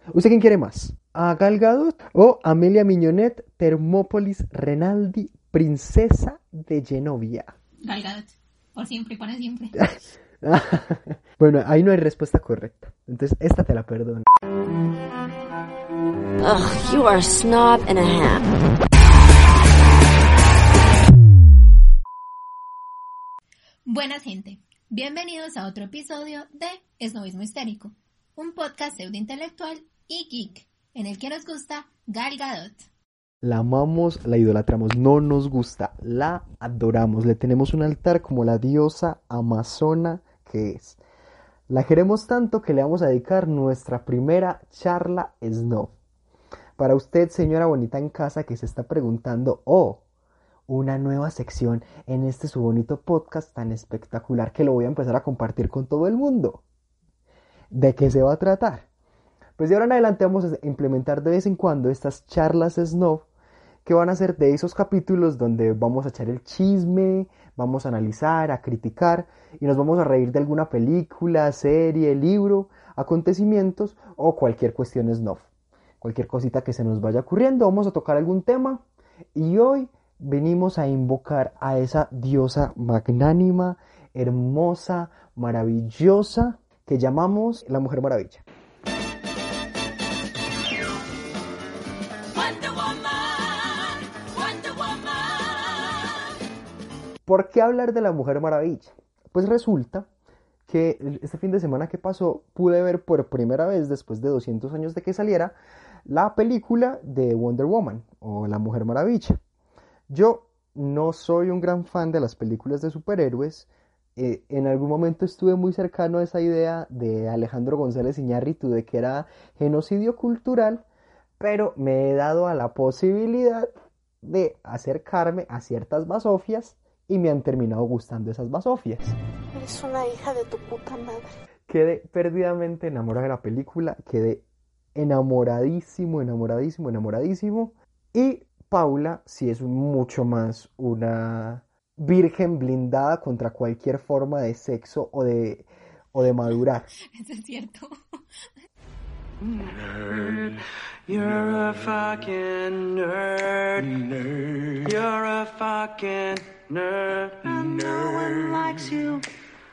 ¿Usted quién quiere más? ¿A Gal Gadot o Amelia Miñonet, Termópolis Renaldi, princesa de Genovia? Gal Gadot, por siempre y para siempre. Bueno, ahí no hay respuesta correcta. Entonces, esta te la perdono. Ugh, you are a snob and a half. Buenas gente, bienvenidos a otro episodio de Esnovismo Histérico, un podcast pseudointelectual y geek, en el que nos gusta Gal Gadot. La amamos, la idolatramos, no nos gusta, la adoramos, le tenemos un altar como la diosa amazona que es. La queremos tanto que le vamos a dedicar nuestra primera charla snob. Para usted, señora bonita en casa que se está preguntando, una nueva sección en este su bonito podcast tan espectacular que lo voy a empezar a compartir con todo el mundo. ¿De qué se va a tratar? Pues de ahora en adelante vamos a implementar de vez en cuando estas charlas snob que van a ser de esos capítulos donde vamos a echar el chisme, vamos a analizar, a criticar y nos vamos a reír de alguna película, serie, libro, acontecimientos o cualquier cuestión snob. Cualquier cosita que se nos vaya ocurriendo, vamos a tocar algún tema y hoy venimos a invocar a esa diosa magnánima, hermosa, maravillosa que llamamos la Mujer Maravilla. ¿Por qué hablar de la Mujer Maravilla? Pues resulta que este fin de semana que pasó pude ver por primera vez, después de 200 años de que saliera, la película de Wonder Woman o La Mujer Maravilla. Yo no soy un gran fan de las películas de superhéroes. En algún momento estuve muy cercano a esa idea de Alejandro González Iñárritu de que era genocidio cultural, pero me he dado a la posibilidad de acercarme a ciertas basofias y me han terminado gustando esas basofias. Eres una hija de tu puta madre. Quedé perdidamente enamorado de la película, quedé enamoradísimo. Y Paula sí es mucho más una virgen blindada contra cualquier forma de sexo o de madurar. Eso es cierto. Nerd, you're a fucking nerd. Nerd, you're a fucking nerd. And no one likes you.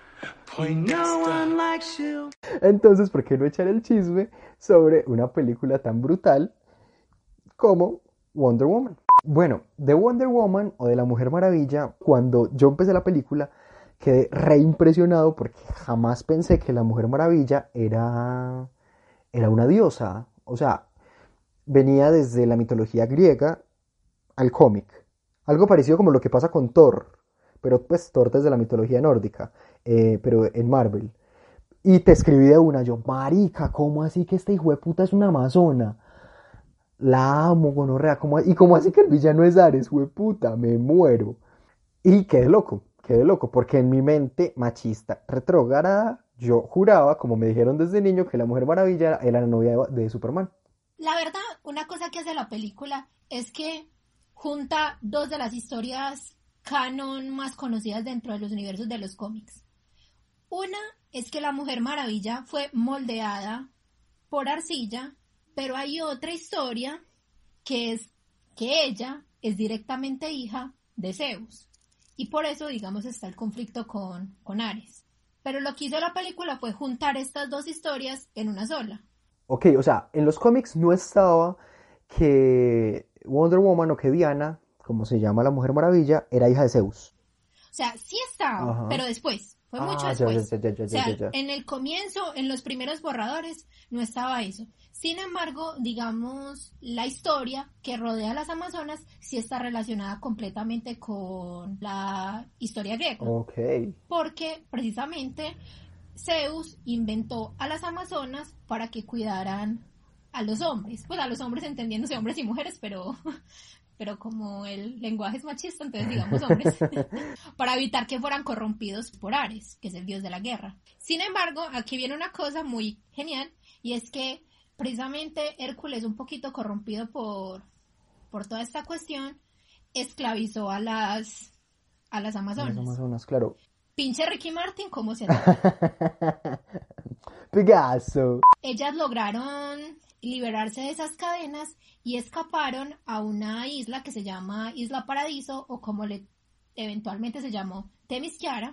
No one likes you. Entonces, ¿por qué no echar el chisme sobre una película tan brutal como Wonder Woman? Bueno, de Wonder Woman o de la Mujer Maravilla, cuando yo empecé la película, quedé re impresionado porque jamás pensé que la Mujer Maravilla era una diosa. O sea, venía desde la mitología griega al cómic. Algo parecido como lo que pasa con Thor, pero pues Thor desde la mitología nórdica, pero en Marvel. Y te escribí de una, yo, marica, ¿cómo así que esta hijueputa es una amazona? La amo, gonorrea, ¿y cómo así que el villano es Ares, hueputa? Me muero. Y quedé loco, porque en mi mente machista retrógrada, yo juraba, como me dijeron desde niño, que la Mujer Maravilla era la novia de Superman. La verdad, una cosa que hace la película es que junta dos de las historias canon más conocidas dentro de los universos de los cómics. Una es que la Mujer Maravilla fue moldeada por arcilla, pero hay otra historia que es que ella es directamente hija de Zeus. Y por eso, digamos, está el conflicto con Ares. Pero lo que hizo la película fue juntar estas dos historias en una sola. Ok, o sea, en los cómics no estaba que Wonder Woman o que Diana, como se llama la Mujer Maravilla, era hija de Zeus. O sea, sí estaba, Ajá. Pero después. Fue mucho después. Ya. En el comienzo, en los primeros borradores, no estaba eso. Sin embargo, digamos, la historia que rodea a las Amazonas sí está relacionada completamente con la historia griega. Ok. Porque precisamente Zeus inventó a las Amazonas para que cuidaran a los hombres. Pues a los hombres entendiéndose hombres y mujeres, pero como el lenguaje es machista, entonces digamos hombres, para evitar que fueran corrompidos por Ares, que es el dios de la guerra. Sin embargo, aquí viene una cosa muy genial, y es que precisamente Hércules, un poquito corrompido por toda esta cuestión, esclavizó a las Amazonas. Las Amazonas, claro. Pinche Ricky Martin, ¿cómo se hace? Pegaso. Ellas lograron liberarse de esas cadenas y escaparon a una isla que se llama Isla Paradiso, o como eventualmente se llamó Themyscira,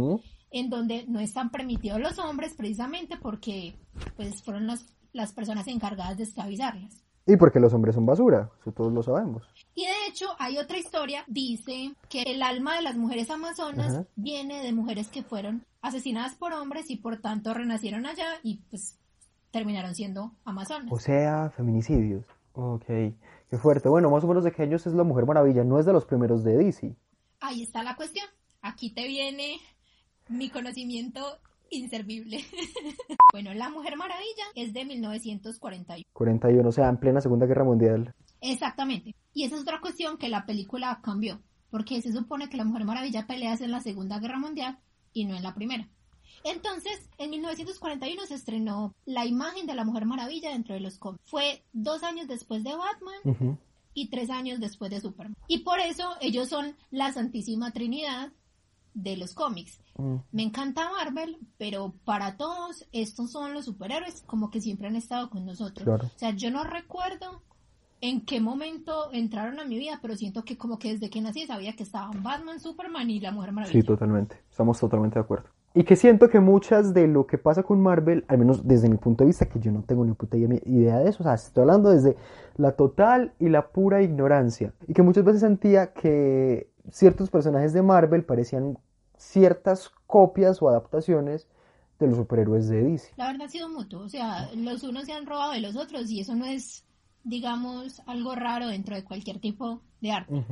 en donde no están permitidos los hombres precisamente porque pues fueron las personas encargadas de esclavizarlas. Y porque los hombres son basura, eso todos lo sabemos. Y de hecho hay otra historia, dice que el alma de las mujeres amazonas viene de mujeres que fueron asesinadas por hombres y por tanto renacieron allá y pues terminaron siendo amazonas. O sea, feminicidios. Ok, qué fuerte. Bueno, más o menos de qué años es la Mujer Maravilla, no es de los primeros de DC. Ahí está la cuestión, aquí te viene mi conocimiento inservible. Bueno, La Mujer Maravilla es de 1941. 41, o sea, en plena Segunda Guerra Mundial. Exactamente. Y esa es otra cuestión que la película cambió, porque se supone que la Mujer Maravilla pelea en la Segunda Guerra Mundial y no en la Primera. Entonces, en 1941 se estrenó la imagen de la Mujer Maravilla dentro de los cómics. Fue 2 años después de Batman y 3 años después de Superman. Y por eso ellos son la Santísima Trinidad de los cómics. Me encanta Marvel, pero para todos estos son los superhéroes como que siempre han estado con nosotros. Claro. O sea, yo no recuerdo en qué momento entraron a mi vida, pero siento que como que desde que nací sabía que estaban Batman, Superman y la Mujer Maravilla. Sí, totalmente. Estamos totalmente de acuerdo. Y que siento que muchas de lo que pasa con Marvel, al menos desde mi punto de vista, que yo no tengo ni puta idea de eso, o sea, estoy hablando desde la total y la pura ignorancia. Y que muchas veces sentía que ciertos personajes de Marvel parecían ciertas copias o adaptaciones de los superhéroes de DC. La verdad ha sido mutuo, o sea, los unos se han robado de los otros y eso no es, digamos, algo raro dentro de cualquier tipo de arte.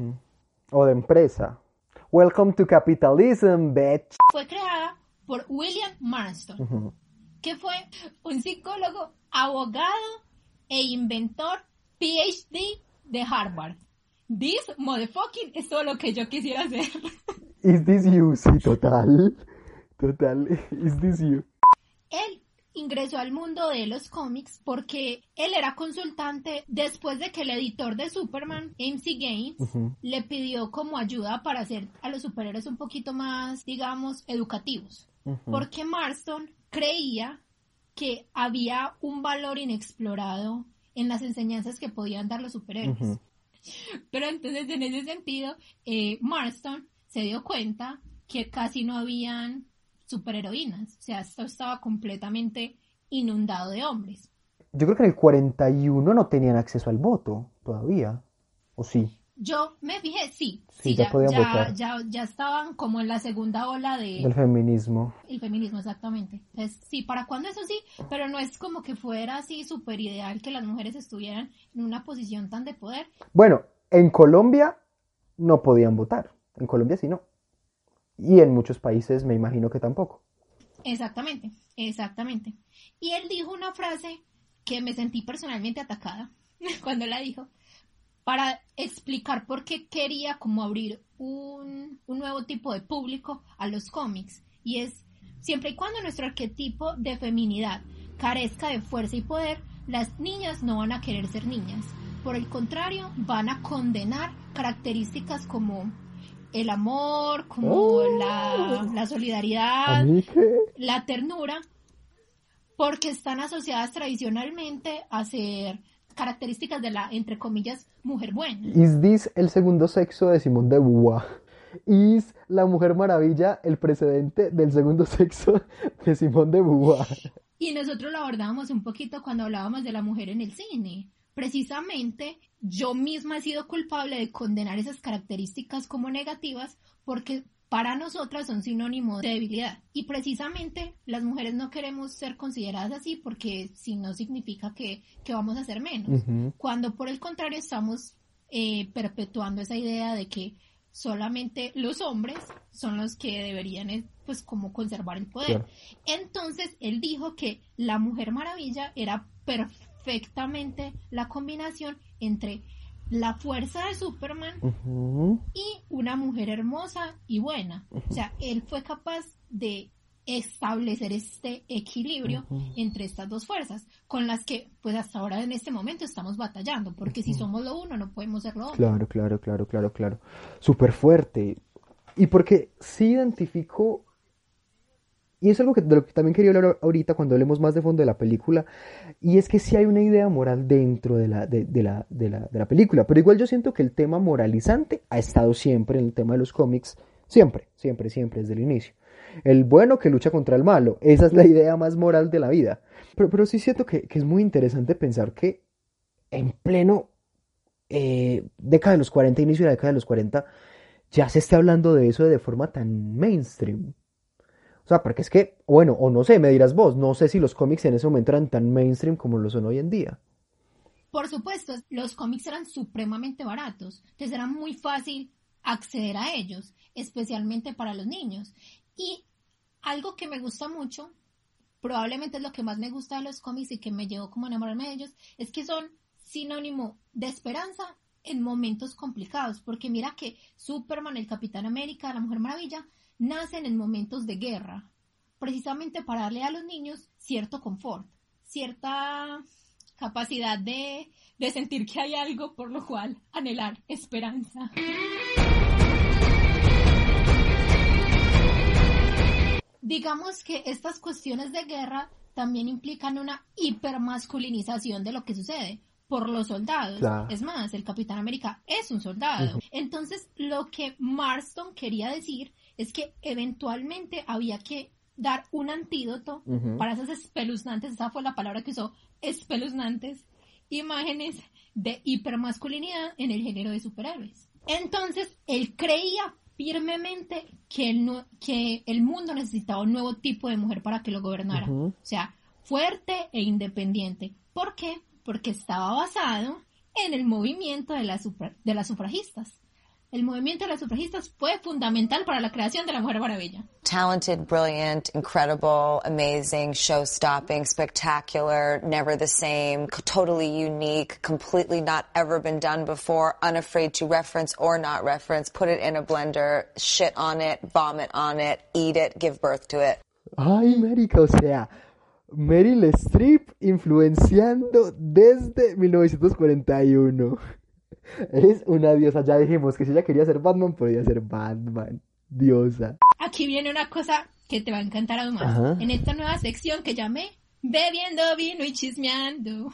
O de empresa. Welcome to capitalism, bitch. Fue creada por William Marston, que fue un psicólogo, abogado e inventor PhD de Harvard. This motherfucking es todo lo que yo quisiera hacer. Is this you? Sí, total. Is this you? Él ingresó al mundo de los cómics porque él era consultante después de que el editor de Superman, MC Gaines, le pidió como ayuda para hacer a los superhéroes un poquito más, digamos, educativos. Porque Marston creía que había un valor inexplorado en las enseñanzas que podían dar los superhéroes. Pero entonces, en ese sentido, Marston se dio cuenta que casi no habían superheroínas. O sea, esto estaba completamente inundado de hombres. Yo creo que en el 41 no tenían acceso al voto todavía. ¿O sí? Yo me fijé, sí, ya podían votar. Ya estaban como en la segunda ola del feminismo. El feminismo, exactamente. Entonces, sí, ¿para cuándo? Eso sí, pero no es como que fuera así súper ideal que las mujeres estuvieran en una posición tan de poder. Bueno, en Colombia no podían votar. En Colombia sí no. Y en muchos países me imagino que tampoco. Exactamente. Y él dijo una frase que me sentí personalmente atacada cuando la dijo, para explicar por qué quería como abrir un nuevo tipo de público a los cómics. Y es, siempre y cuando nuestro arquetipo de feminidad carezca de fuerza y poder, las niñas no van a querer ser niñas. Por el contrario, van a condenar características como el amor, como la solidaridad, la ternura, porque están asociadas tradicionalmente a ser características de la, entre comillas, mujer buena. ¿Is this el segundo sexo de Simone de Beauvoir? ¿Es la Mujer Maravilla el precedente del segundo sexo de Simone de Beauvoir? Y nosotros lo abordábamos un poquito cuando hablábamos de la mujer en el cine. Precisamente, yo misma he sido culpable de condenar esas características como negativas porque para nosotras son sinónimo de debilidad. Y precisamente las mujeres no queremos ser consideradas así porque si no significa que vamos a ser menos. Cuando por el contrario estamos perpetuando esa idea de que solamente los hombres son los que deberían pues como conservar el poder. Claro. Entonces él dijo que la Mujer Maravilla era perfectamente la combinación entre la fuerza de Superman y una mujer hermosa y buena. O sea, él fue capaz de establecer este equilibrio entre estas dos fuerzas, con las que pues hasta ahora en este momento estamos batallando, porque si somos lo uno no podemos ser lo otro. Claro. Súper fuerte. Y porque sí identifico Y es algo de lo que también quería hablar ahorita cuando hablemos más de fondo de la película, y es que sí hay una idea moral dentro de la película, pero igual yo siento que el tema moralizante ha estado siempre en el tema de los cómics, siempre, siempre, siempre, desde el inicio. El bueno que lucha contra el malo, esa es la idea más moral de la vida. Pero sí siento que es muy interesante pensar que en pleno década de los 40, inicio de la década de los 40, ya se esté hablando de eso de forma tan mainstream. O sea, porque es que, bueno, o no sé, me dirás vos, no sé si los cómics en ese momento eran tan mainstream como lo son hoy en día. Por supuesto, los cómics eran supremamente baratos, entonces era muy fácil acceder a ellos, especialmente para los niños. Y algo que me gusta mucho, probablemente es lo que más me gusta de los cómics y que me llevó como a enamorarme de ellos, es que son sinónimo de esperanza en momentos complicados, porque mira que Superman, el Capitán América, la Mujer Maravilla, nacen en momentos de guerra, precisamente para darle a los niños cierto confort, cierta capacidad de sentir que hay algo por lo cual anhelar esperanza. Digamos que estas cuestiones de guerra también implican una hipermasculinización de lo que sucede por los soldados. Claro. Es más, el Capitán América es un soldado. Entonces, lo que Marston quería decir es que eventualmente había que dar un antídoto para esas espeluznantes, esa fue la palabra que usó, espeluznantes imágenes de hipermasculinidad en el género de superhéroes. Entonces, él creía firmemente que el mundo necesitaba un nuevo tipo de mujer para que lo gobernara. O sea, fuerte e independiente. ¿Por qué? Porque estaba basado en el movimiento de las sufragistas. El movimiento de las sufragistas fue fundamental para la creación de la Mujer Maravilla. Talented, brilliant, incredible, amazing, show-stopping, spectacular, never the same, totally unique, completely not ever been done before, unafraid to reference or not reference, put it in a blender, shit on it, vomit on it, eat it, give birth to it. Ay, marica, o sea, Meryl Streep influenciando desde 1941. Es una diosa, ya dijimos que si ella quería ser Batman, podía ser Batman. Diosa. Aquí viene una cosa que te va a encantar aún más. Ajá. En esta nueva sección que llamé Bebiendo vino y chismeando.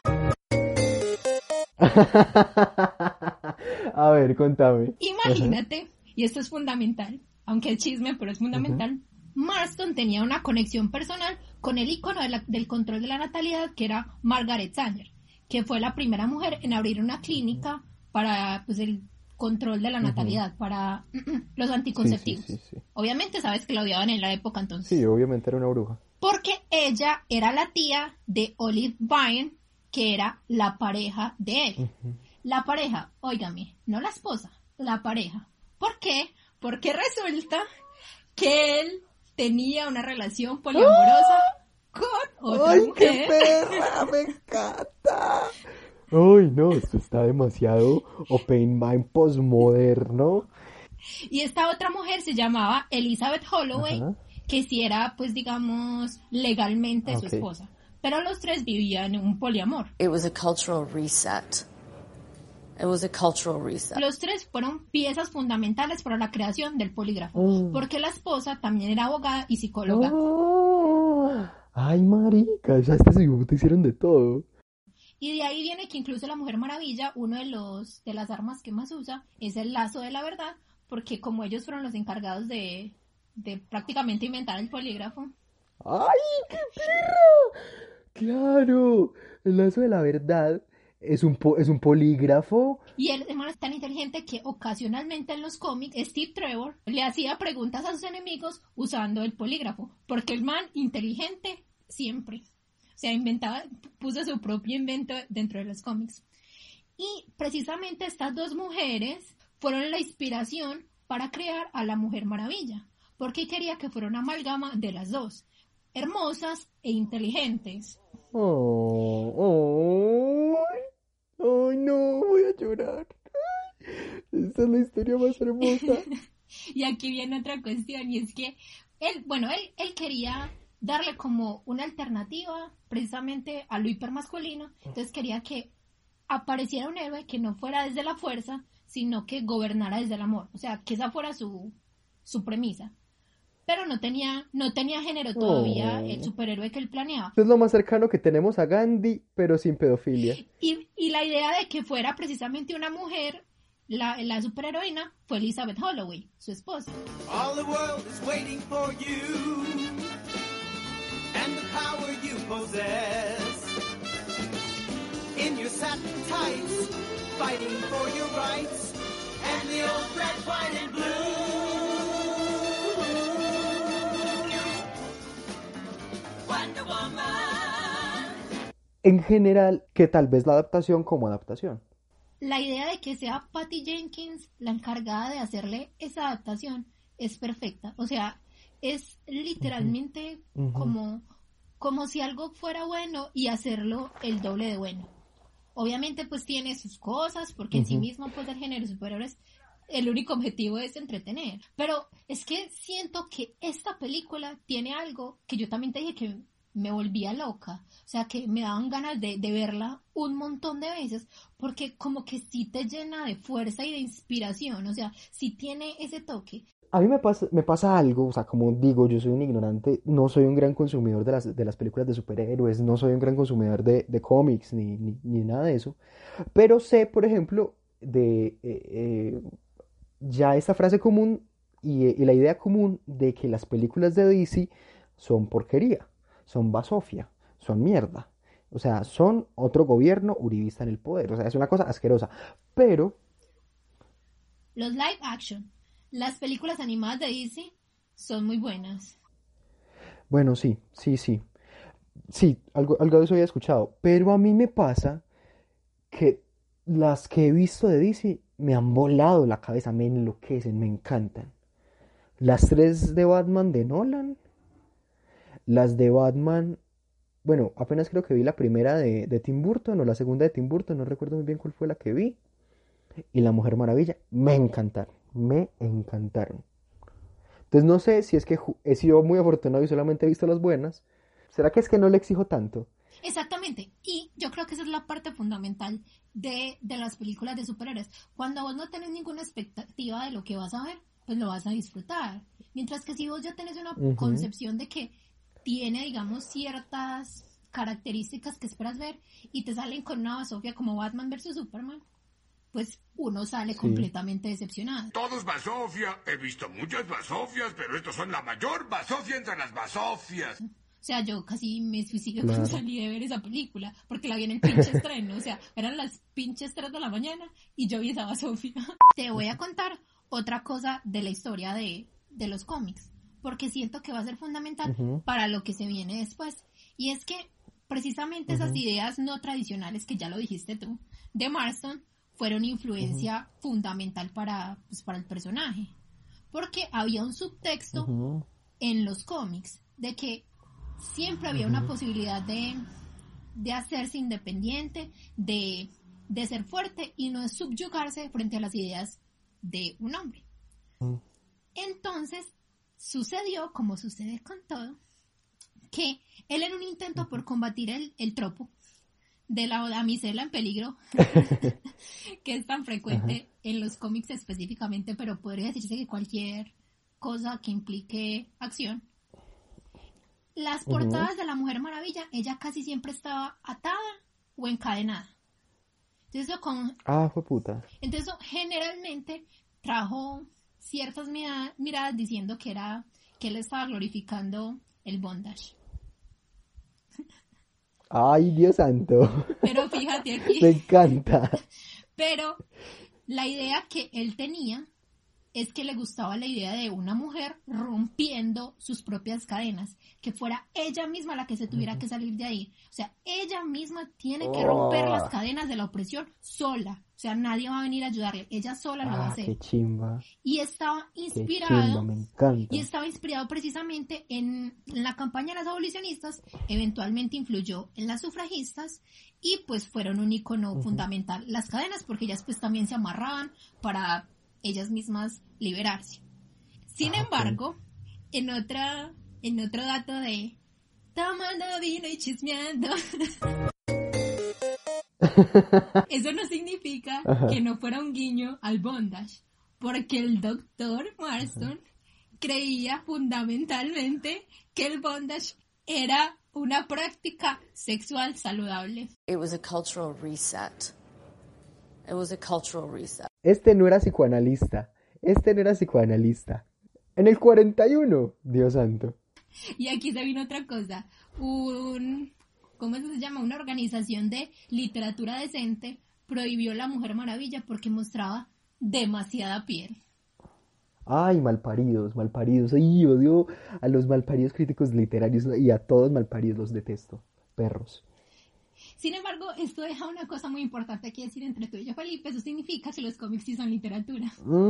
A ver, contame. Imagínate, y esto es fundamental, aunque es chisme, pero es fundamental. Marston tenía una conexión personal con el ícono del control de la natalidad, que era Margaret Sanger, que fue la primera mujer en abrir una clínica para pues, el control de la natalidad, para los anticonceptivos. Sí. Obviamente sabes que la odiaban en la época entonces. Sí, obviamente era una bruja. Porque ella era la tía de Olive Byrne, que era la pareja de él. La pareja, óigame, no la esposa, la pareja. ¿Por qué? Porque resulta que él tenía una relación poliamorosa con otra ¡Ay, mujer. qué perra! ¡Me encanta! ¡Ay, no! Esto está demasiado open mind postmoderno. Y esta otra mujer se llamaba Elizabeth Holloway, que sí era, pues digamos, legalmente su esposa. Pero los tres vivían en un poliamor. It was a cultural reset. It was a cultural reset. Los tres fueron piezas fundamentales para la creación del polígrafo, porque la esposa también era abogada y psicóloga. ¡Ay, marica! Ya este segundo te hicieron de todo. Y de ahí viene que incluso la Mujer Maravilla, uno de las armas que más usa es el lazo de la verdad, porque como ellos fueron los encargados de prácticamente inventar el polígrafo. ¡Ay, qué perro! ¡Claro! El lazo de la verdad es un polígrafo. Y el hermano es tan inteligente que ocasionalmente en los cómics Steve Trevor le hacía preguntas a sus enemigos usando el polígrafo, porque el man inteligente siempre. O sea, puso su propio invento dentro de los cómics. Y precisamente estas dos mujeres fueron la inspiración para crear a la Mujer Maravilla, porque quería que fuera una amalgama de las dos, hermosas e inteligentes. ¡Ay, no! Voy a llorar. Esta es la historia más hermosa. Y aquí viene otra cuestión, y es que él quería darle como una alternativa precisamente a lo hipermasculino, entonces quería que apareciera un héroe que no fuera desde la fuerza, sino que gobernara desde el amor, o sea, que esa fuera su premisa. pero no tenía género todavía el superhéroe que él planeaba. Esto es lo más cercano que tenemos a Gandhi, pero sin pedofilia. Y la idea de que fuera precisamente una mujer, la superheroína, fue Elizabeth Holloway, su esposa. All the world is waiting for you and the power you possess. In your satin tights, fighting for your rights, and the old red, white, and blue. Wonder Woman. En general, que tal vez la adaptación como adaptación. La idea de que sea Patty Jenkins la encargada de hacerle esa adaptación es perfecta. O sea, es literalmente como si algo fuera bueno y hacerlo el doble de bueno. Obviamente pues tiene sus cosas, porque en sí mismo pues el género superhéroes, el único objetivo es entretener. Pero es que siento que esta película tiene algo que yo también te dije que me volvía loca. O sea, que me daban ganas de verla un montón de veces, porque como que sí te llena de fuerza y de inspiración. O sea, sí tiene ese toque. A mí me pasa algo, o sea, como digo, yo soy un ignorante, no soy un gran consumidor de las películas de superhéroes, no soy un gran consumidor de cómics, ni nada de eso, pero sé, por ejemplo, ya esta frase común y la idea común de que las películas de DC son porquería, son basofia, son mierda, o sea, son otro gobierno uribista en el poder, o sea, es una cosa asquerosa, pero... Los live action, las películas animadas de DC son muy buenas. Bueno, sí, algo de eso había escuchado, pero a mí me pasa que las que he visto de DC me han volado la cabeza, me enloquecen, me encantan. Las 3 de Batman de Nolan, las de Batman, bueno, apenas creo que vi la primera de Tim Burton o la segunda de Tim Burton, no recuerdo muy bien cuál fue la que vi, y La Mujer Maravilla, me encantaron. Entonces no sé si es que he sido muy afortunado y solamente he visto las buenas. ¿Será que es que no le exijo tanto? Exactamente, y yo creo que esa es la parte fundamental de las películas de superhéroes. Cuando vos no tenés ninguna expectativa de lo que vas a ver, pues lo vas a disfrutar. Mientras que si vos ya tenés una concepción de que tiene, digamos, ciertas características que esperas ver y te salen con una basofia como Batman versus Superman, pues uno sale completamente decepcionado. Todo es basofia. He visto muchas basofias, pero estos son la mayor basofia entre las basofias. O sea, yo casi me suicidio cuando salí de ver esa película, porque la vi en el pinche estreno. O sea, eran las pinches 3 de la mañana y yo vi esa basofia. Te voy a contar otra cosa de la historia de los cómics, porque siento que va a ser fundamental para lo que se viene después. Y es que precisamente esas ideas no tradicionales, que ya lo dijiste tú, de Marston, fueron influencia fundamental para el personaje. Porque había un subtexto en los cómics de que siempre había una posibilidad de hacerse independiente, de ser fuerte y no subyugarse frente a las ideas de un hombre. Entonces, sucedió, como sucede con todo, que él en un intento por combatir el tropo de la damisela en peligro, que es tan frecuente en los cómics específicamente, pero podría decirse que cualquier cosa que implique acción, las portadas de la Mujer Maravilla, ella casi siempre estaba atada o encadenada. Entonces eso fue puta. Entonces eso generalmente trajo ciertas miradas diciendo que él estaba glorificando el bondage. Ay, Dios santo. Pero fíjate aquí. Me encanta. Pero la idea que él tenía es que le gustaba la idea de una mujer rompiendo sus propias cadenas, que fuera ella misma la que se tuviera que salir de ahí. O sea, ella misma tiene que romper las cadenas de la opresión sola. O sea, nadie va a venir a ayudarle, ella sola lo va a hacer. Qué chimba. Y estaba inspirado, me encanta. y estaba inspirado precisamente en la campaña de las abolicionistas, eventualmente influyó en las sufragistas, y pues fueron un icono fundamental las cadenas, porque ellas pues también se amarraban para ellas mismas liberarse. Sin embargo, en otro dato de tomando vino y chismeando, eso no significa que no fuera un guiño al bondage, porque el doctor Marston creía fundamentalmente que el bondage era una práctica sexual saludable. It was a cultural reset. It was a cultural reset. Este no era psicoanalista. En el 41, Dios santo. Y aquí se vino otra cosa. ¿Cómo se llama? Una organización de literatura decente prohibió La Mujer Maravilla porque mostraba demasiada piel. Ay, malparidos. Ay, odio a los malparidos críticos literarios y a todos malparidos, los detesto. Perros. Sin embargo, esto deja una cosa muy importante que decir entre tú y yo, Felipe. Eso significa que los cómics sí son literatura.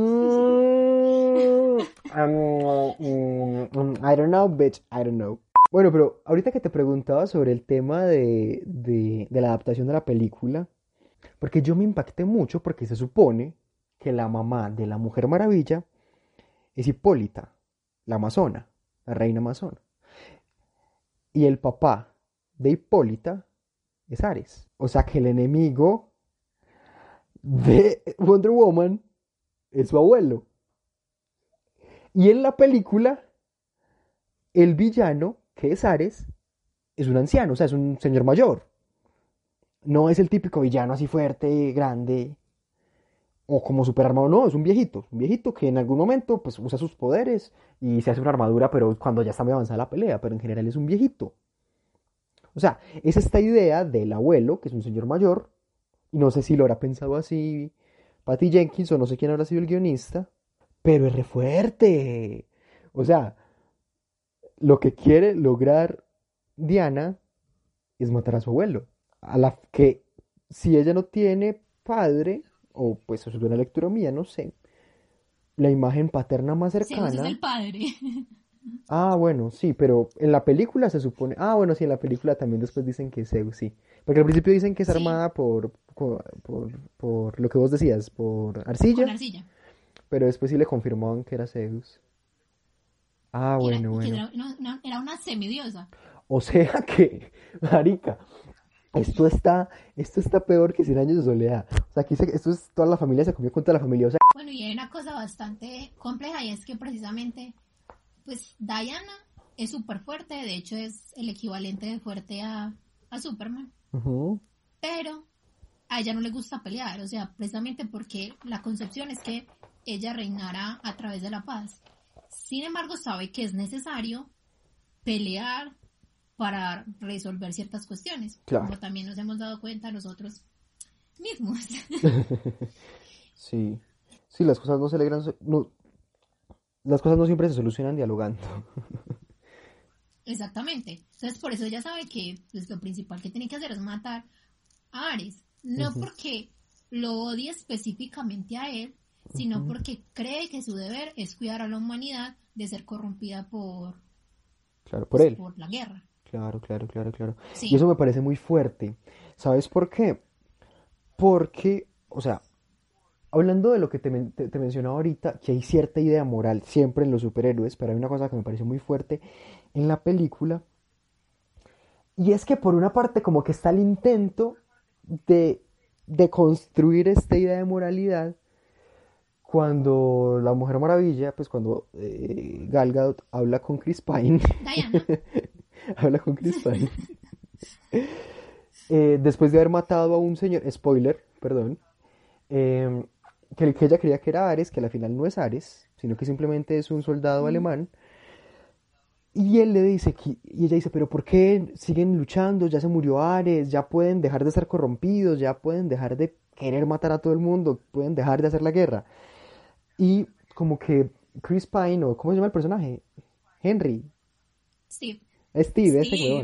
I don't know, bitch. I don't know. Bueno, pero ahorita que te preguntaba sobre el tema de la adaptación de la película, porque yo me impacté mucho porque se supone que la mamá de la Mujer Maravilla es Hipólita, la amazona, la reina amazona. Y el papá de Hipólita es Ares. O sea que el enemigo de Wonder Woman es su abuelo. Y en la película, el villano, que es Ares, es un anciano, o sea, es un señor mayor. No es el típico villano así fuerte, grande, o como super armado, no, es un viejito que en algún momento pues usa sus poderes y se hace una armadura, pero cuando ya está muy avanzada la pelea, pero en general es un viejito. O sea, es esta idea del abuelo, que es un señor mayor, y no sé si lo habrá pensado así Patty Jenkins o no sé quién habrá sido el guionista, pero es re fuerte. O sea, lo que quiere lograr Diana es matar a su abuelo. A la que, si ella no tiene padre, o pues eso es una lectura mía, no sé, la imagen paterna más cercana. Zeus es el padre. Ah, bueno, sí, pero en la película se supone... Ah, bueno, sí, en la película también después dicen que es Zeus, sí. Porque al principio dicen que es armada por lo que vos decías, por arcilla. Con arcilla. Pero después sí le confirmaban que era Zeus. Ah, bueno. Era una semidiosa. O sea que, marica, esto está peor que 100 años de soledad. O sea, aquí esto es toda la familia se comió con toda la familia. O sea, bueno, y hay una cosa bastante compleja y es que precisamente, pues Diana es súper fuerte, de hecho es el equivalente de fuerte a Superman. uh-huh. Pero a ella no le gusta pelear, o sea, precisamente porque la concepción es que ella reinará a través de la paz. Sin embargo, sabe que es necesario pelear para resolver ciertas cuestiones, claro. Como también nos hemos dado cuenta nosotros mismos. Sí, las cosas no se alegran, las cosas no siempre se solucionan dialogando. Exactamente. Entonces, por eso ella sabe que pues, lo principal que tiene que hacer es matar a Ares. No uh-huh. porque lo odie específicamente a él, sino uh-huh. porque cree que su deber es cuidar a la humanidad de ser corrompida por él. Por la guerra. Claro. Sí. Y eso me parece muy fuerte. ¿Sabes por qué? Porque, o sea, hablando de lo que te mencionaba ahorita, que hay cierta idea moral siempre en los superhéroes, pero hay una cosa que me pareció muy fuerte en la película, y es que por una parte como que está el intento de construir esta idea de moralidad cuando la Mujer Maravilla, pues cuando Gal Gadot habla con Chris Pine, habla con Chris Pine, después de haber matado a un señor, spoiler, perdón, que ella creía que era Ares, que al final no es Ares, sino que simplemente es un soldado alemán. Y él le dice, y ella dice, pero ¿por qué siguen luchando? Ya se murió Ares, ya pueden dejar de ser corrompidos, ya pueden dejar de querer matar a todo el mundo, pueden dejar de hacer la guerra. Y como que Chris Pine, o ¿cómo se llama el personaje? Henry. Steve, ese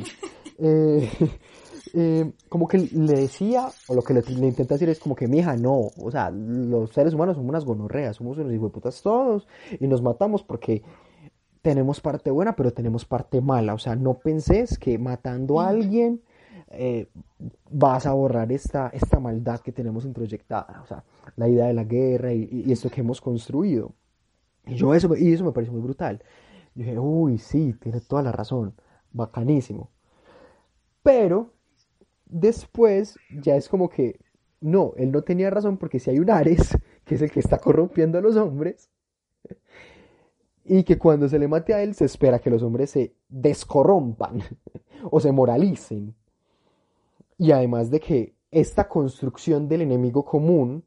huevón. Como que le decía, o lo que le intenta decir es como que, mija, no, o sea, los seres humanos somos unas gonorreas, somos unos hijueputas todos, y nos matamos porque tenemos parte buena, pero tenemos parte mala, o sea, no penses que matando a alguien vas a borrar esta maldad que tenemos introyectada, o sea, la idea de la guerra y esto que hemos construido. Y eso me pareció muy brutal. Yo dije, uy, sí, tiene toda la razón, bacanísimo. Pero después ya es como que, no, él no tenía razón porque si hay un Ares, que es el que está corrompiendo a los hombres, y que cuando se le mate a él se espera que los hombres se descorrompan o se moralicen. Y además de que esta construcción del enemigo común,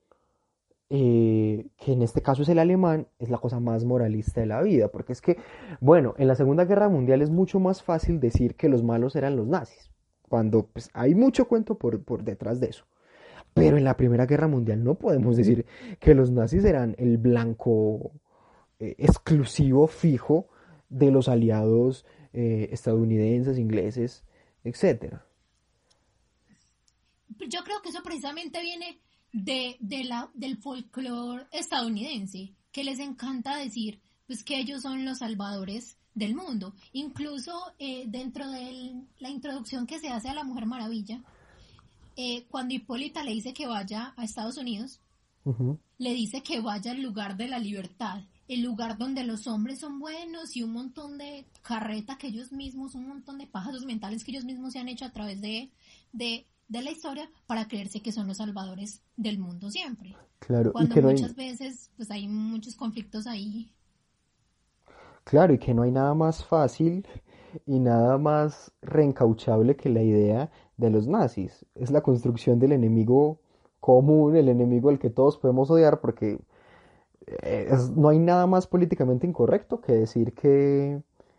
que en este caso es el alemán, es la cosa más moralista de la vida, porque es que, bueno, en la Segunda Guerra Mundial es mucho más fácil decir que los malos eran los nazis, cuando pues, hay mucho cuento por detrás de eso. Pero en la Primera Guerra Mundial no podemos decir que los nazis eran el blanco exclusivo, fijo, de los aliados estadounidenses, ingleses, etcétera. Yo creo que eso precisamente viene del folclore estadounidense, que les encanta decir pues que ellos son los salvadores del mundo. Incluso dentro de la introducción que se hace a la Mujer Maravilla, cuando Hipólita le dice que vaya a Estados Unidos, le dice que vaya al lugar de la libertad, el lugar donde los hombres son buenos y un montón de carreta que ellos mismos, un montón de pájaros mentales que ellos mismos se han hecho a través de la historia para creerse que son los salvadores del mundo siempre. Claro, cuando y que muchas veces pues hay muchos conflictos ahí. Claro, y que no hay nada más fácil y nada más reencauchable que la idea de los nazis. Es la construcción del enemigo común, el enemigo al que todos podemos odiar, porque no hay nada más políticamente incorrecto que decir que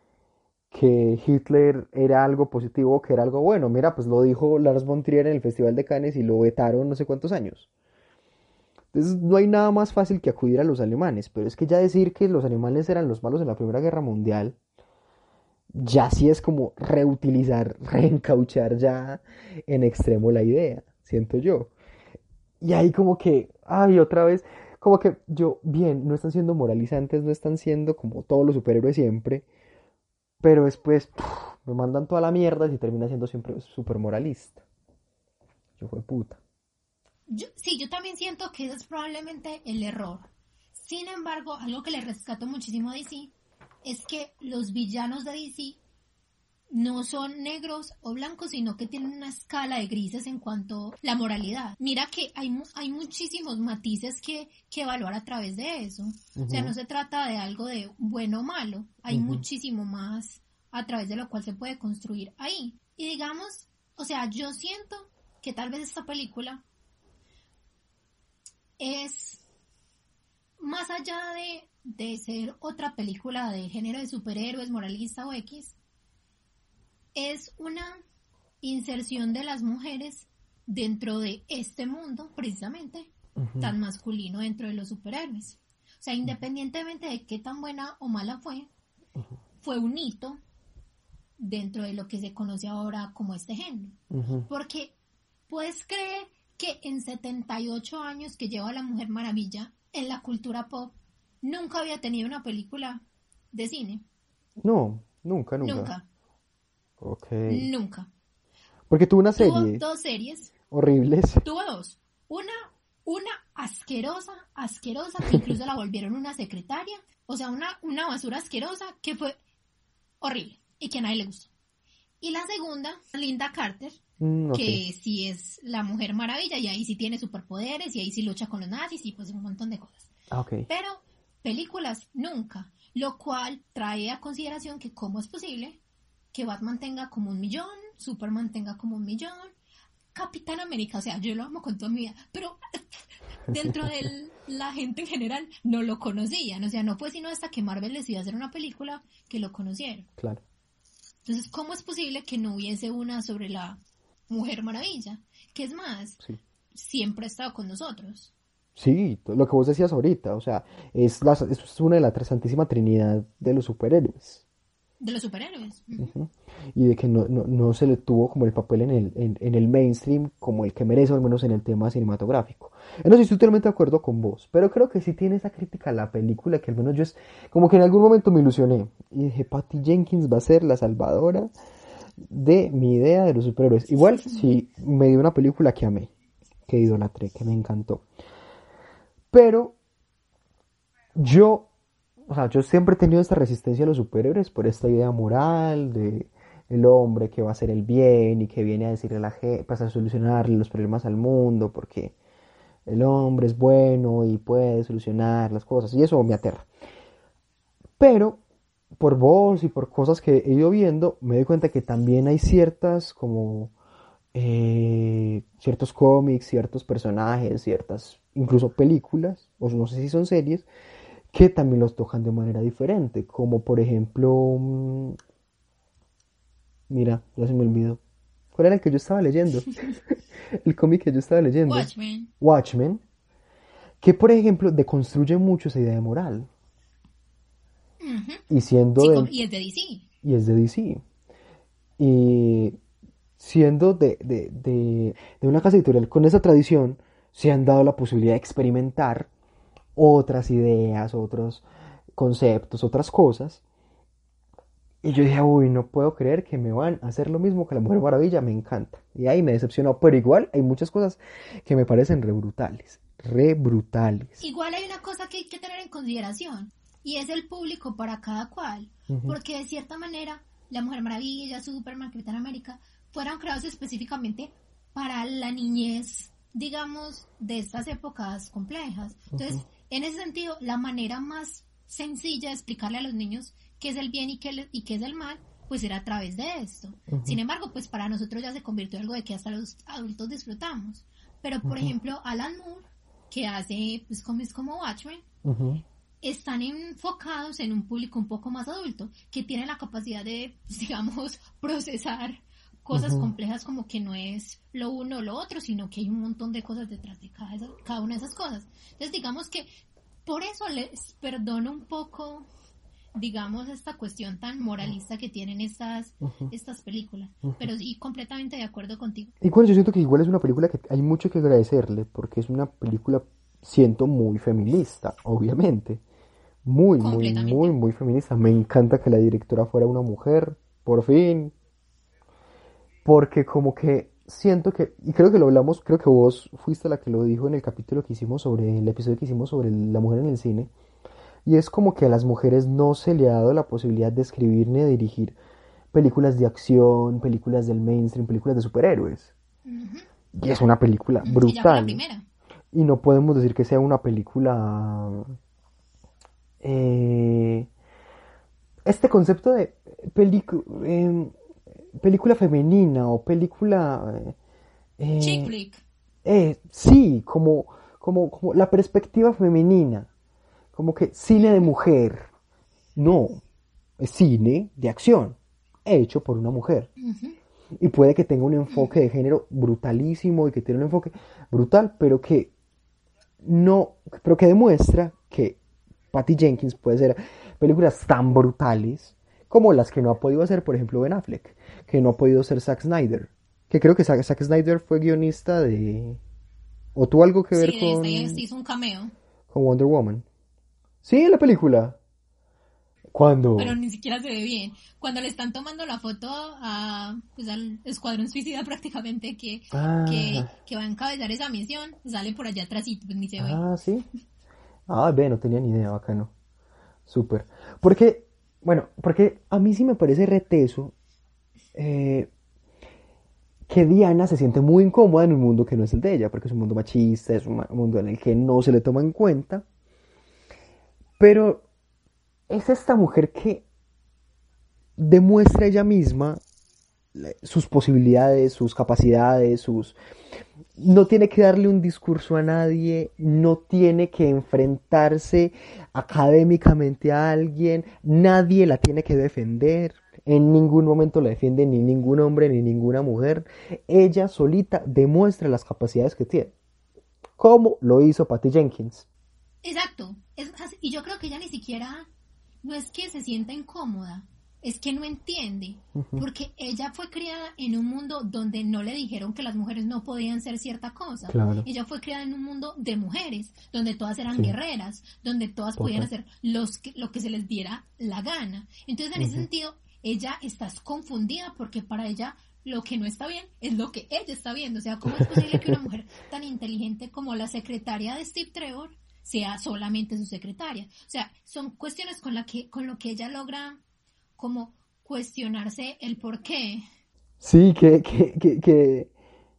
Hitler era algo positivo, que era algo bueno. Mira, pues lo dijo Lars von Trier en el Festival de Cannes y lo vetaron no sé cuántos años. Entonces no hay nada más fácil que acudir a los alemanes, pero es que ya decir que los alemanes eran los malos en la Primera Guerra Mundial, ya sí es como reutilizar, reencauchar ya en extremo la idea, siento yo. Y ahí como que, ay, otra vez, como que yo, bien, no están siendo moralizantes, no están siendo como todos los superhéroes siempre, pero después me mandan toda la mierda y termina siendo siempre súper moralista. Yo fue puta. Yo también siento que ese es probablemente el error. Sin embargo, algo que le rescato muchísimo a DC es que los villanos de DC no son negros o blancos, sino que tienen una escala de grises en cuanto a la moralidad. Mira que hay muchísimos matices que evaluar a través de eso. O sea, no se trata de algo de bueno o malo. Hay muchísimo más a través de lo cual se puede construir ahí. Y digamos, o sea, yo siento que tal vez esta película es más allá de ser otra película de género de superhéroes, moralista o X, es una inserción de las mujeres dentro de este mundo, precisamente, tan masculino dentro de los superhéroes. O sea, independientemente de qué tan buena o mala fue un hito dentro de lo que se conoce ahora como este género. Porque puedes creer que en 78 años que lleva la Mujer Maravilla en la cultura pop, nunca había tenido una película de cine. No, nunca. Okay. Nunca. Porque tuvo una serie. Tuvo 2 series. Horribles. Tuvo 2. Una asquerosa, que incluso la volvieron una secretaria. O sea, una basura asquerosa que fue horrible y que a nadie le gustó. Y la segunda, Linda Carter, que sí es la Mujer Maravilla y ahí sí tiene superpoderes y ahí sí lucha con los nazis y pues un montón de cosas. Pero películas nunca, lo cual trae a consideración que cómo es posible que Batman tenga como 1 millón, Superman tenga como 1 millón, Capitán América, o sea, yo lo amo con toda mi vida, pero dentro de la gente en general no lo conocían, o sea, no fue sino hasta que Marvel decidió hacer una película que lo conocieron. Claro. Entonces, ¿cómo es posible que no hubiese una sobre la Mujer Maravilla? Que es más, siempre ha estado con nosotros. Sí, lo que vos decías ahorita, o sea, es una de la Santísima Trinidad de los superhéroes. De los superhéroes. Y de que no se le tuvo como el papel en el mainstream como el que merece, al menos en el tema cinematográfico. No estoy totalmente de acuerdo con vos, pero creo que sí tiene esa crítica a la película que al menos yo como que en algún momento me ilusioné y dije, Patty Jenkins va a ser la salvadora de mi idea de los superhéroes. Igual sí me dio una película que amé, que idolatré, que me encantó. Pero yo siempre he tenido esta resistencia a los superhéroes por esta idea moral de el hombre que va a hacer el bien y que viene a decirle a la gente, pues a solucionarle los problemas al mundo porque el hombre es bueno y puede solucionar las cosas y eso me aterra. Pero por voz y por cosas que he ido viendo, me doy cuenta que también hay ciertas como ciertos cómics, ciertos personajes, ciertas incluso películas, o no sé si son series, que también los tocan de manera diferente, como por ejemplo, mira, ya se me olvidó. ¿Cuál era el que yo estaba leyendo? El cómic que yo estaba leyendo. Watchmen. Watchmen, que por ejemplo deconstruye mucho esa idea de moral. Ujú. Y siendo Sí, de, y es de DC. y es de DC. Y siendo de una casa editorial con esa tradición, se han dado la posibilidad de experimentar otras ideas, otros conceptos, otras cosas. Y yo dije, uy, no puedo creer que me van a hacer lo mismo que la Mujer Maravilla, me encanta. Y ahí me decepcionó, pero igual hay muchas cosas que me parecen re brutales, re brutales. Igual hay una cosa que hay que tener en consideración, y es el público para cada cual. Porque de cierta manera, la Mujer Maravilla, Superman, Capitán América, fueron creados específicamente para la niñez, digamos, de estas épocas complejas. Entonces, en ese sentido, la manera más sencilla de explicarle a los niños qué es el bien y qué es el mal, pues era a través de esto. Sin embargo, pues para nosotros ya se convirtió en algo de que hasta los adultos disfrutamos. Pero, por ejemplo, Alan Moore, que hace pues cómics como Watchmen, están enfocados en un público un poco más adulto, que tiene la capacidad de, pues, digamos, procesar cosas complejas, como que no es lo uno o lo otro, sino que hay un montón de cosas detrás de cada una de esas cosas. Entonces, digamos que por eso les perdono un poco, digamos, esta cuestión tan moralista que tienen estas películas. Pero sí, completamente de acuerdo contigo. Igual yo siento que igual es una película que hay mucho que agradecerle, porque es una película, siento, muy feminista, obviamente. Muy, muy, Completamente. muy, muy feminista. Me encanta que la directora fuera una mujer, por fin. Porque como que siento que, y creo que lo hablamos, creo que vos fuiste la que lo dijo en el capítulo que hicimos sobre, el episodio que hicimos sobre la mujer en el cine. Y es como que a las mujeres no se le ha dado la posibilidad de escribir ni de dirigir películas de acción, películas del mainstream, películas de superhéroes. Y es una película Ella fue la brutal. primera. Y no podemos decir que sea una película... este concepto de película femenina o película... Chick flick. sí, como la perspectiva femenina. Como que cine de mujer. No, es cine de acción, hecho por una mujer. Y puede que tenga un enfoque de género brutalísimo y que tiene un enfoque brutal, pero que no, pero que demuestra que Patty Jenkins puede hacer películas tan brutales como las que no ha podido hacer, por ejemplo, Ben Affleck, que no ha podido hacer Zack Snyder, que creo que Zack Snyder fue guionista de... ¿O tuvo algo que ver Sí, con, hizo un cameo. con Wonder Woman? Sí, en la película. ¿Cuándo? Pero ni siquiera se ve bien. Cuando le están tomando la foto pues al escuadrón suicida prácticamente que va a encabezar esa misión, sale por allá atrás y pues ni se ve. Ah, sí. Ah, ve, no tenía ni idea, bacano. Súper. Porque, bueno, porque a mí sí me parece reteso que Diana se siente muy incómoda en un mundo que no es el de ella, porque es un mundo machista, es un mundo en el que no se le toma en cuenta. Pero es esta mujer que demuestra ella misma sus posibilidades, sus capacidades, no tiene que darle un discurso a nadie, no tiene que enfrentarse académicamente a alguien, nadie la tiene que defender, en ningún momento la defiende ni ningún hombre ni ninguna mujer, ella solita demuestra las capacidades que tiene, como lo hizo Patty Jenkins. Exacto. Y yo creo que ella ni siquiera, no es que se sienta incómoda, es que no entiende, porque ella fue criada en un mundo donde no le dijeron que las mujeres no podían ser cierta cosa. Claro. Ella fue criada en un mundo de mujeres, donde todas eran guerreras, donde todas podían hacer lo que se les diera la gana. Entonces, en ese sentido, ella está confundida, porque para ella lo que no está bien es lo que ella está viendo. O sea, ¿cómo es posible que una mujer tan inteligente como la secretaria de Steve Trevor sea solamente su secretaria? O sea, son cuestiones con lo que ella logra como cuestionarse el por qué. Sí,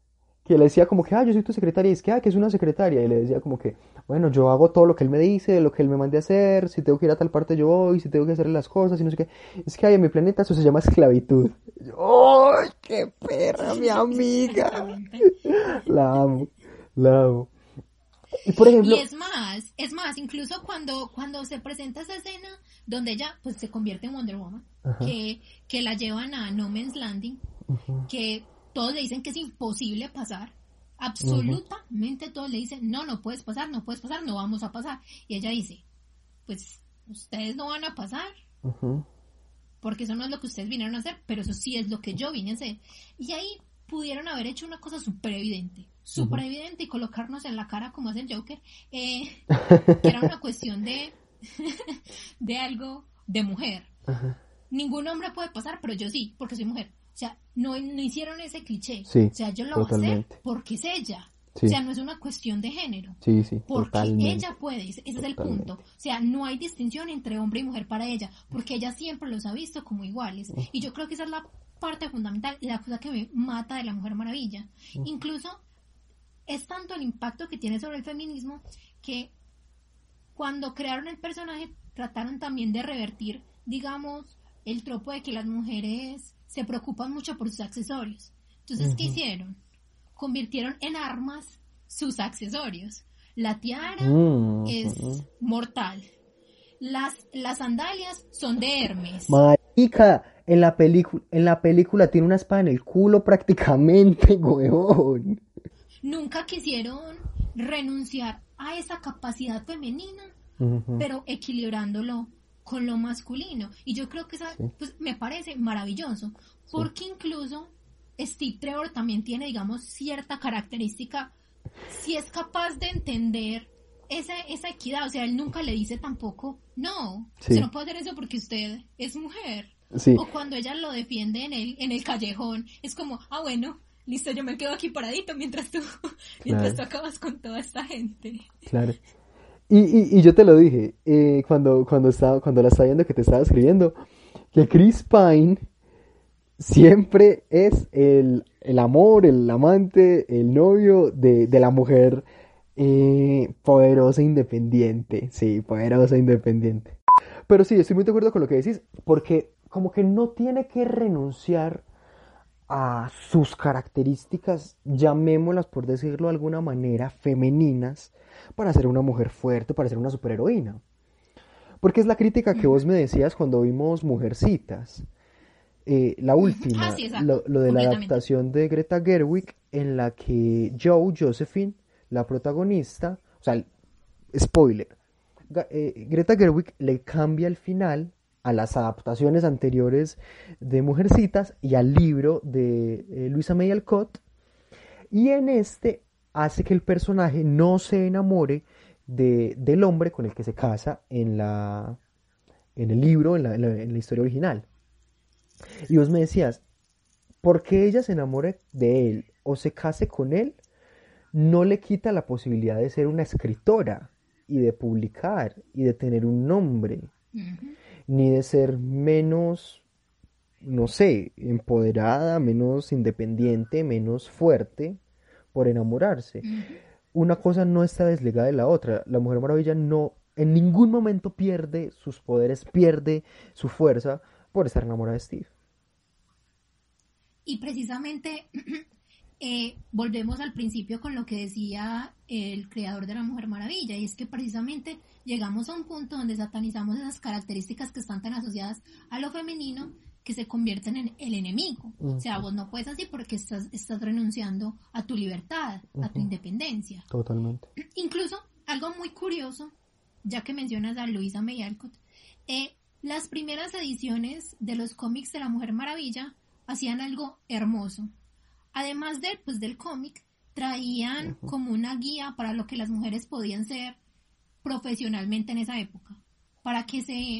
que le decía como que, yo soy tu secretaria, y es que, que es una secretaria, y le decía como que, bueno, yo hago todo lo que él me dice, lo que él me mande a hacer, si tengo que ir a tal parte yo voy, si tengo que hacer las cosas, y no sé qué, es que, en mi planeta eso se llama esclavitud. Y yo, ¡ay, qué perra, mi amiga! Exactamente. La amo, la amo. Y por Y ejemplo, es más, incluso cuando se presenta esa escena donde ella pues se convierte en Wonder Woman, que la llevan a No Man's Landing, que todos le dicen que es imposible pasar, absolutamente todos le dicen, no puedes pasar, no vamos a pasar, y ella dice, pues ustedes no van a pasar, porque eso no es lo que ustedes vinieron a hacer, pero eso sí es lo que yo vine a hacer, y ahí pudieron haber hecho una cosa súper evidente y colocarnos en la cara como hace el Joker, que era una cuestión de algo de mujer. Ningún hombre puede pasar, pero yo sí, porque soy mujer. O sea, no hicieron ese cliché. Sí, o sea, yo lo voy a hacer porque es ella. Sí. O sea, no es una cuestión de género. Sí, porque totalmente. ella puede, ese es el punto. O sea, no hay distinción entre hombre y mujer para ella, porque ella siempre los ha visto como iguales. Y yo creo que esa es la parte fundamental y la cosa que me mata de la Mujer Maravilla. Incluso es tanto el impacto que tiene sobre el feminismo que cuando crearon el personaje trataron también de revertir, digamos, el tropo de que las mujeres se preocupan mucho por sus accesorios. Entonces, ¿qué hicieron? Convirtieron en armas sus accesorios. La tiara es mortal. Las sandalias son de Hermes. Marica, en la película tiene una espada en el culo prácticamente, huevón. Nunca quisieron renunciar a esa capacidad femenina, pero equilibrándolo con lo masculino. Y yo creo que pues, me parece maravilloso, porque incluso Steve Trevor también tiene, digamos, cierta característica, si es capaz de entender esa equidad. O sea, él nunca le dice tampoco, no, usted no puede hacer eso porque usted es mujer. O cuando ella lo defiende en el callejón, es como, bueno, listo, yo me quedo aquí paradito mientras tú acabas con toda esta gente. Claro. Y yo te lo dije, cuando la estaba viendo, que te estaba escribiendo, que Chris Pine siempre es el amor, el amante, el novio de la mujer poderosa e independiente. Sí, poderosa e independiente. Pero sí, estoy muy de acuerdo con lo que decís, porque como que no tiene que renunciar a sus características, llamémoslas por decirlo de alguna manera, femeninas, para ser una mujer fuerte, para ser una superheroína. Porque es la crítica que vos me decías cuando vimos Mujercitas. La última, sí, lo de la adaptación de Greta Gerwig, en la que Josephine, la protagonista, o sea, spoiler, Greta Gerwig le cambia el final a las adaptaciones anteriores de Mujercitas y al libro de Louisa May Alcott, y en este hace que el personaje no se enamore del hombre con el que se casa en el libro, en la historia original. Y vos me decías, ¿por qué ella se enamore de él o se case con él? No le quita la posibilidad de ser una escritora y de publicar y de tener un nombre, ni de ser menos, no sé, empoderada, menos independiente, menos fuerte por enamorarse. Una cosa no está desligada de la otra. La Mujer Maravilla no, en ningún momento pierde sus poderes, pierde su fuerza por estar enamorada de Steve. Y precisamente volvemos al principio con lo que decía el creador de la Mujer Maravilla, y es que precisamente llegamos a un punto donde satanizamos esas características que están tan asociadas a lo femenino, que se convierten en el enemigo. O sea, vos no puedes así porque estás renunciando a tu libertad, a tu independencia. Totalmente. Incluso, algo muy curioso, ya que mencionas a Louisa May Alcott, las primeras ediciones de los cómics de la Mujer Maravilla hacían algo hermoso. Además del cómic, traían como una guía para lo que las mujeres podían ser profesionalmente en esa época, para que se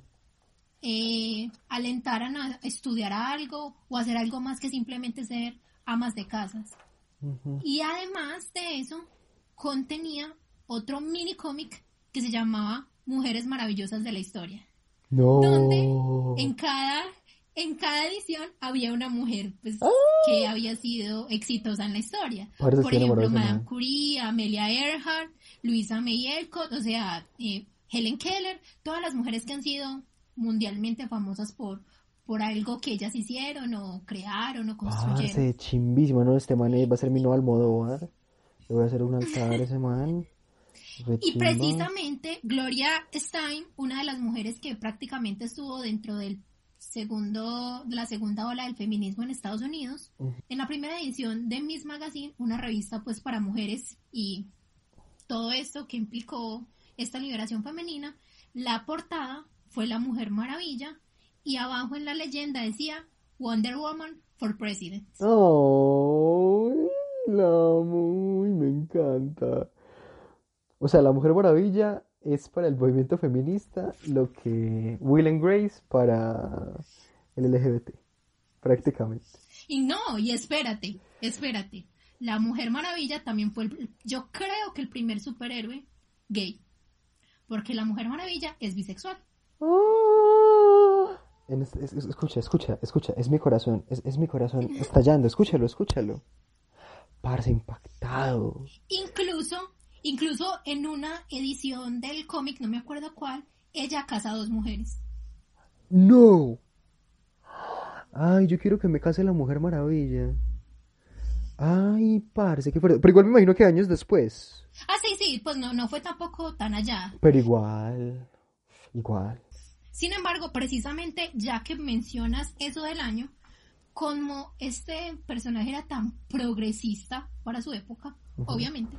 alentaran a estudiar algo o hacer algo más que simplemente ser amas de casas. Y además de eso, contenía otro mini cómic que se llamaba Mujeres Maravillosas de la Historia. No. Donde en cada en cada edición había una mujer pues, que había sido exitosa en la historia. Parece Por que ejemplo, enamorado de esa Madame man. Curie, Amelia Earhart, Louisa May Alcott, o sea, Helen Keller, todas las mujeres que han sido mundialmente famosas por algo que ellas hicieron o crearon o construyeron. Parce, chimbísimo, ¿no? Este man va a ser mi nuevo Almodóvar. Le voy a hacer un altar a ese man. Re Y chimba. precisamente Gloria Steinem, una de las mujeres que prácticamente estuvo dentro de la segunda ola del feminismo en Estados Unidos, en la primera edición de Miss Magazine, una revista pues para mujeres y todo esto que implicó esta liberación femenina, la portada fue la Mujer Maravilla y abajo en la leyenda decía Wonder Woman for President. ¡Oh! La amo, uy, me encanta. O sea, la Mujer Maravilla es para el movimiento feminista lo que Will and Grace para el LGBT, prácticamente. Y no, y espérate. La Mujer Maravilla también fue, yo creo que el primer superhéroe gay. Porque la Mujer Maravilla es bisexual. ¡Oh! Escucha, es mi corazón, es mi corazón estallando, escúchalo. Parce, impactado. Incluso en una edición del cómic, no me acuerdo cuál, ella casa a 2 mujeres. ¡No! Ay, yo quiero que me case la Mujer Maravilla. Ay, parce, qué fuerte. Pero igual me imagino que años después. Ah, sí, pues no fue tampoco tan allá. Pero igual. Sin embargo, precisamente ya que mencionas eso del año, como este personaje era tan progresista para su época, obviamente,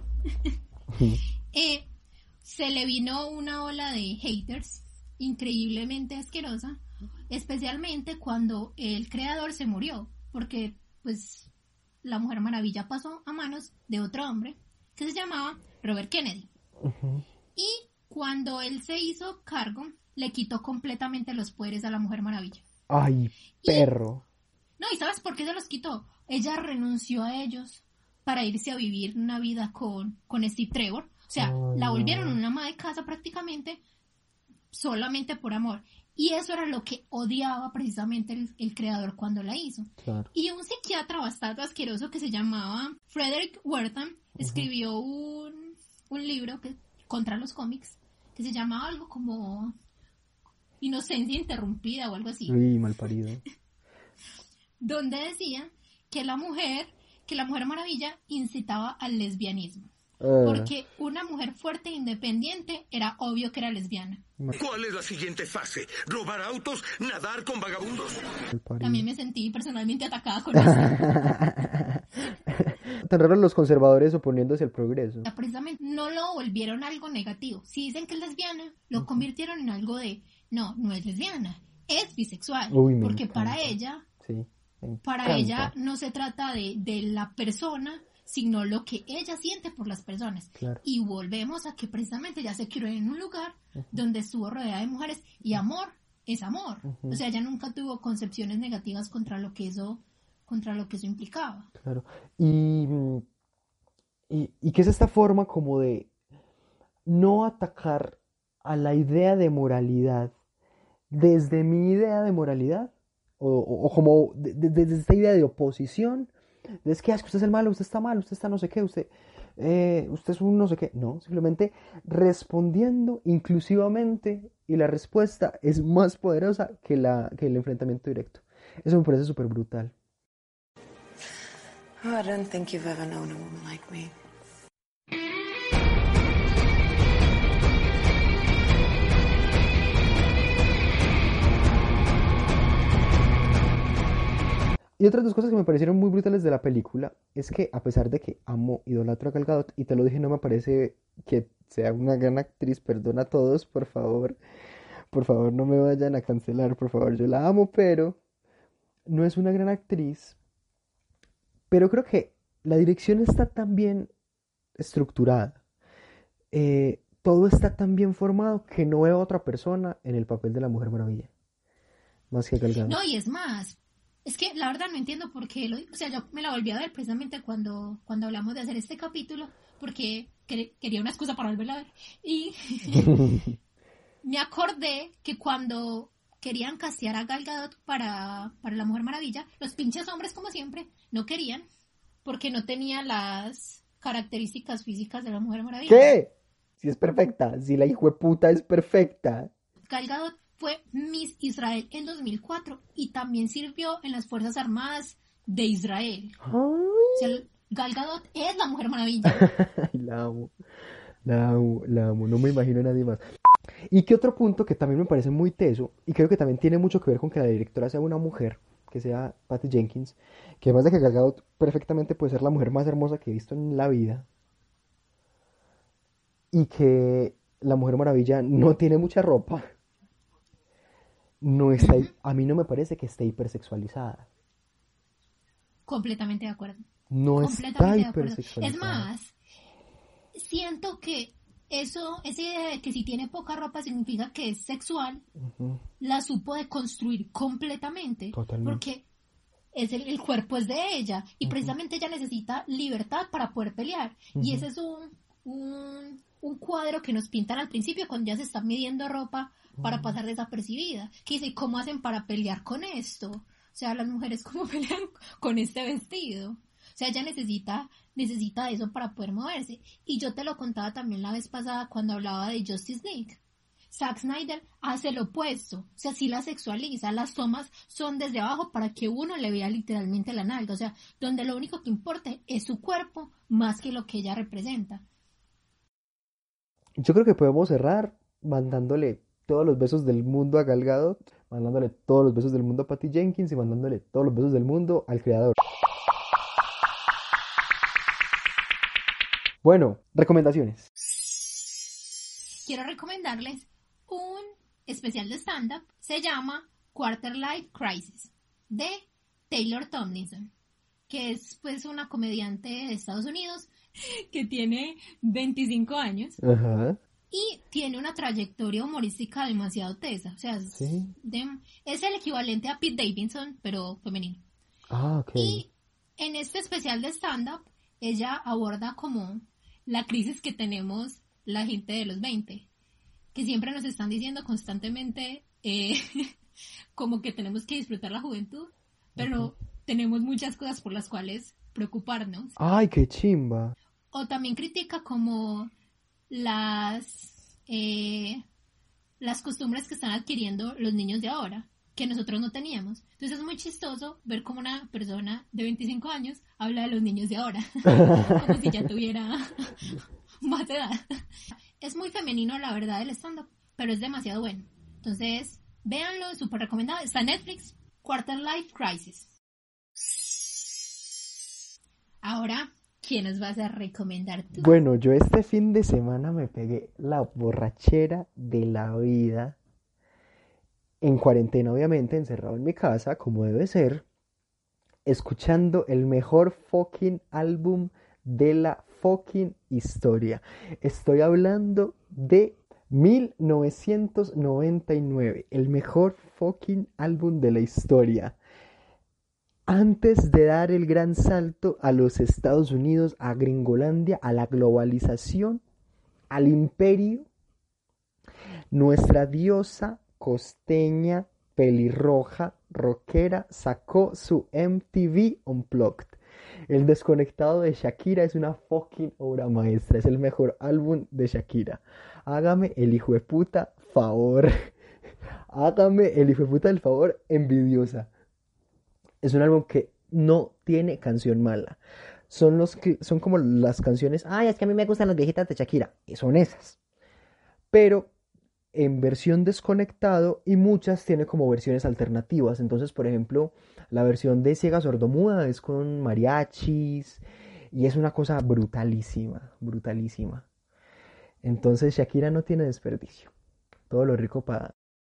se le vino una ola de haters increíblemente asquerosa, especialmente cuando el creador se murió, porque pues la Mujer Maravilla pasó a manos de otro hombre que se llamaba Robert Kennedy. Y cuando él se hizo cargo, le quitó completamente los poderes a la Mujer Maravilla. Ay, perro. No, ¿y sabes por qué se los quitó? Ella renunció a ellos para irse a vivir una vida con Steve Trevor. O sea, la volvieron una ama de casa prácticamente solamente por amor. Y eso era lo que odiaba precisamente el creador cuando la hizo. Claro. Y un psiquiatra bastante asqueroso que se llamaba Frederick Wertham escribió un libro contra los cómics que se llamaba algo como Inocencia Interrumpida o algo así. Uy, malparido. Donde decía que la Mujer Maravilla incitaba al lesbianismo. Porque una mujer fuerte e independiente era obvio que era lesbiana. ¿Cuál es la siguiente fase? ¿Robar autos? ¿Nadar con vagabundos? También me sentí personalmente atacada con eso. Tan raro los conservadores oponiéndose al progreso. Precisamente no lo volvieron algo negativo. Si dicen que es lesbiana, lo convirtieron en algo de no es lesbiana, es bisexual. Uy, porque encanta. para ella no se trata de la persona, sino lo que ella siente por las personas. Claro. Y volvemos a que precisamente ella se crió en un lugar donde estuvo rodeada de mujeres y amor es amor. O sea, ella nunca tuvo concepciones negativas contra lo que eso implicaba. Claro. Y que es esta forma como de no atacar a la idea de moralidad desde mi idea de moralidad o como desde esta idea de oposición. Es que usted es el malo, usted está mal, usted está no sé qué, usted es un no sé qué. No, simplemente respondiendo inclusivamente y la respuesta es más poderosa que el enfrentamiento directo. Eso me parece súper brutal. Oh, I don't think you've ever known a woman like me. Y otras dos cosas que me parecieron muy brutales de la película es que, a pesar de que idolatro a Gal Gadot, y te lo dije, no me parece que sea una gran actriz, perdona a todos, por favor no me vayan a cancelar, por favor, yo la amo, pero no es una gran actriz, pero creo que la dirección está tan bien estructurada, todo está tan bien formado que no veo a otra persona en el papel de la Mujer Maravilla, más que Gal Gadot. No, y es más, es que la verdad no entiendo por qué, o sea, yo me la volví a ver precisamente cuando hablamos de hacer este capítulo, porque quería una excusa para volverla a ver, y me acordé que querían castear a Gal Gadot para la Mujer Maravilla, los pinches hombres, como siempre, no querían, porque no tenía las características físicas de la Mujer Maravilla. ¿Qué? Si es perfecta, si la hijueputa es perfecta. Gal Gadot fue Miss Israel en 2004 y también sirvió en las Fuerzas Armadas de Israel. Ay. O sea, Gal Gadot es la Mujer Maravilla. Ay, la amo. La amo, la amo. No me imagino a nadie más. Y que otro punto que también me parece muy teso, y creo que también tiene mucho que ver con que la directora sea una mujer, que sea Patty Jenkins, que además de que Gal Gadot perfectamente puede ser la mujer más hermosa que he visto en la vida, y que la Mujer Maravilla no tiene mucha ropa, no está, a mí no me parece que esté hipersexualizada. Completamente de acuerdo. No está Completamente de acuerdo. Es hipersexualizada. más, siento que esa idea de que si tiene poca ropa significa que es sexual, Ujú, la supo deconstruir completamente. totalmente. Porque el cuerpo es de ella y precisamente ella necesita libertad para poder pelear. Y ese es un cuadro que nos pintan al principio cuando ya se está midiendo ropa para pasar desapercibida. Que dice, ¿cómo hacen para pelear con esto? O sea, las mujeres, ¿cómo pelean con este vestido? O sea, ella necesita eso para poder moverse. Y yo te lo contaba también la vez pasada cuando hablaba de Justice League. Zack Snyder hace lo opuesto. O sea, sí la sexualiza. Las tomas son desde abajo para que uno le vea literalmente la nalga. O sea, donde lo único que importa es su cuerpo más que lo que ella representa. Yo creo que podemos cerrar mandándole todos los besos del mundo a Gal Gadot, mandándole todos los besos del mundo a Patty Jenkins y mandándole todos los besos del mundo al creador. Bueno, recomendaciones. Quiero recomendarles un especial de stand-up. Se llama Quarter Life Crisis de Taylor Tomlinson, que es pues una comediante de Estados Unidos que tiene 25 años Ajá. y tiene una trayectoria humorística demasiado tesa. O sea, Sí. es el equivalente a Pete Davidson, pero femenino. Ah, ok. Y en este especial de stand-up, ella aborda como la crisis que tenemos la gente de los 20, que siempre nos están diciendo constantemente como que tenemos que disfrutar la juventud, pero tenemos muchas cosas por las cuales preocuparnos. Ay, qué chimba. O también critica como las costumbres que están adquiriendo los niños de ahora, que nosotros no teníamos. Entonces es muy chistoso ver cómo una persona de 25 años habla de los niños de ahora, como si ya tuviera más edad. Es muy femenino, la verdad, el stand-up, pero es demasiado bueno. Entonces, véanlo, es súper recomendado. Está en Netflix, Quarter Life Crisis. Ahora, ¿quién nos vas a recomendar tú? Bueno, yo este fin de semana me pegué la borrachera de la vida. En cuarentena, obviamente, encerrado en mi casa, como debe ser, escuchando el mejor fucking álbum de la fucking historia. Estoy hablando de 1999, el mejor fucking álbum de la historia. Antes de dar el gran salto a los Estados Unidos, a Gringolandia, a la globalización, al imperio, nuestra diosa costeña, pelirroja, rockera, sacó su MTV Unplugged. El desconectado de Shakira es una fucking obra maestra, es el mejor álbum de Shakira. Hágame el hijo de puta favor. Hágame el hijo de puta del favor, envidiosa. Es un álbum que no tiene canción mala. Son como las canciones, ay, es que a mí me gustan las viejitas de Shakira. Y son esas. Pero en versión desconectado y muchas tiene como versiones alternativas. Entonces, por ejemplo, la versión de Ciega Sordomuda es con mariachis y es una cosa brutalísima, brutalísima. Entonces Shakira no tiene desperdicio. Todo lo rico para...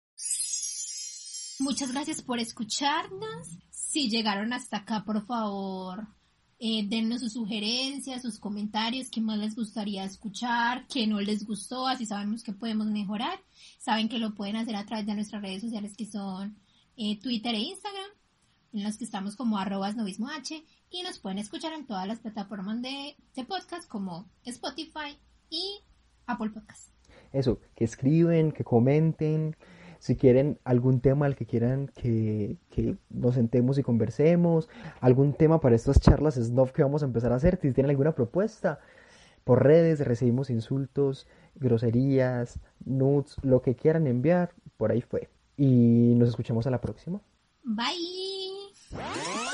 Muchas gracias por escucharnos. Si llegaron hasta acá, por favor, dennos sus sugerencias, sus comentarios, qué más les gustaría escuchar, qué no les gustó, así sabemos que podemos mejorar. Saben que lo pueden hacer a través de nuestras redes sociales que son Twitter e Instagram, en los que estamos como @snovismoh, y nos pueden escuchar en todas las plataformas de podcast como Spotify y Apple Podcast. Eso, que escriben, que comenten, Si quieren algún tema al que quieran que nos sentemos y conversemos, algún tema para estas charlas snob que vamos a empezar a hacer, si tienen alguna propuesta, por redes recibimos insultos, groserías, nudes, lo que quieran enviar, por ahí fue. Y nos escuchamos a la próxima. Bye.